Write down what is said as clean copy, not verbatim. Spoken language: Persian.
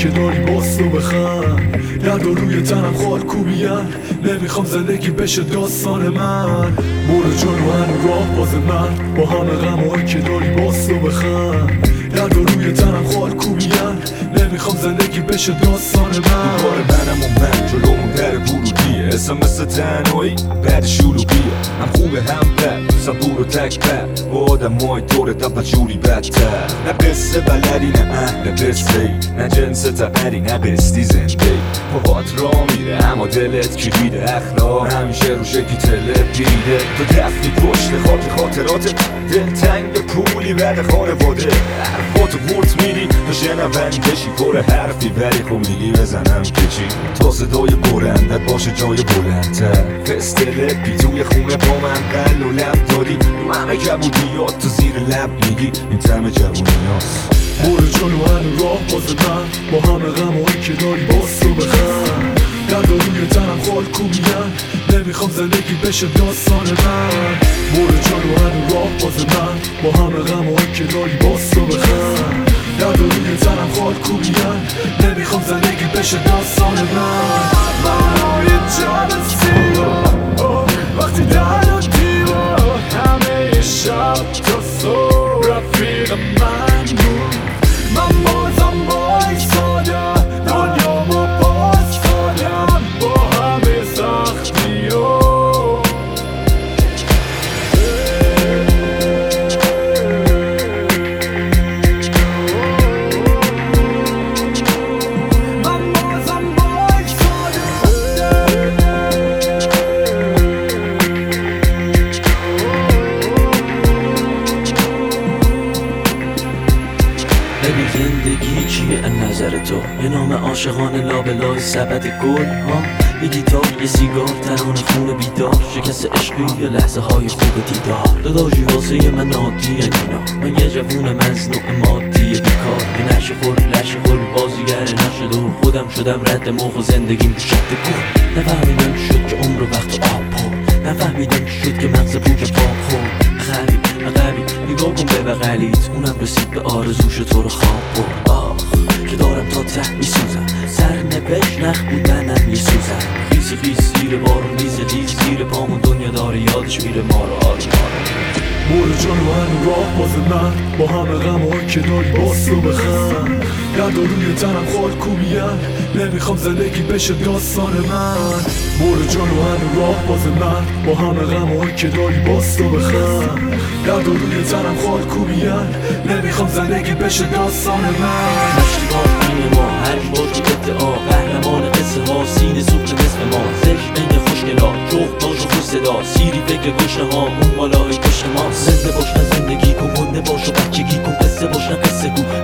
که داری باز تو بخند. درد و روی تنم خال کوبیان، نمیخوام زندگی بشه داستان من. برو جلو هنو راه باز من، با همه غمایی که داری باز تو بخند. درد و روی تنم خال کوبیان، نمیخوام زندگی بشه داستان من. دوباره منم و من جلومون در ورودیه، اسم مثل تنهایی بعد شلوغیه. هم خوبه هم بد، صبور و تک بد، با آدم های دورت اول جوری بدتر. نه قصه بلدی نه اهل قصه ای، نه جنس تقری نه قصدی زنده ای. پاهات را میره اما دلت کلیده، اخلاق همیشه رو شکی تلت گیریده. تو دفتی پشت خاک خاطرات، دلتنگ پولی بعد خانواده. حرفاتو ورد میدی تا شنوندی بشی، پر حرفی ولی خب میگی بزنم کچی. تا صدای برندت باشه جای بلندتر، فستله پی توی خونه با من قل و لب داری. رو همه کبودیات تو زیر لب میگی این تم جوونیاست. برو جلو هنو راه باز من، با همه غمایی که داری باز تو بخند. درد و روی تنم خال کوبیان، نمیخوام زندگی بشه داستان من. برو جلو هنو راه باز من، با همه غمایی که داری باز تو بخند. درد و روی تنم خال کوبیان، نمیخوام زندگی بشه داستان من. من یه جلسی وقتی در و دیوار، همه شب تا صبح رفیق من بود. من بازم بایستادم، دنیامو باز دادم با همه سختی ها. ببین زندگی چیه از نظر تو؟ یه نام عاشقانه لابلای سبد گل ها، یه گیتار یه سیگار ترانه خون بیدار، شکست عشقی یا لحظه های خوب دیدار. داداشی واسه من عادی اینا، من یه جوون مزنوع مادی بیکار، یه نشه خور بازیگر نشد و خودم شدم رد موق و زندگیم شد گل. نفهمیدم شد که عمر و وقت آب پر، نفهمیدم شد که مغز پوک پاک خورد. عقبی نگاه کن به بغلیت، اونم رسید به آرزوش تو رو خواب برد. آخ که دارم تا ته میسوزم، سرنوشت نخ بود منم یه سوزم. خیس زیر بارون ریز زیر پامون، دنیا داره یادش میره ما رو برو جلو هنو راه باز من، با همه غمایی که داری باز تو بخند. درد و روی تنم خال کوبیان، نمیخوام زندگی بشه داستان من. برو جلو هنو راه باز من، با همه غمایی که داری باز تو بخند. درد و روی تنم خال کوبیان، نمیخوام زندگی بشه داستان من. مشتیبار این ما هر باش ادعا، قهرمان قصه ها سینه سوخت نصف ما. زشت این خوشگلا جغد باش و خوش صدا، سیری فکر گشنه ها اون بالای پشت ما. زنده باش نه زندگی کن، مونده باش و بچگی کن، قصه باش نه قصه گو،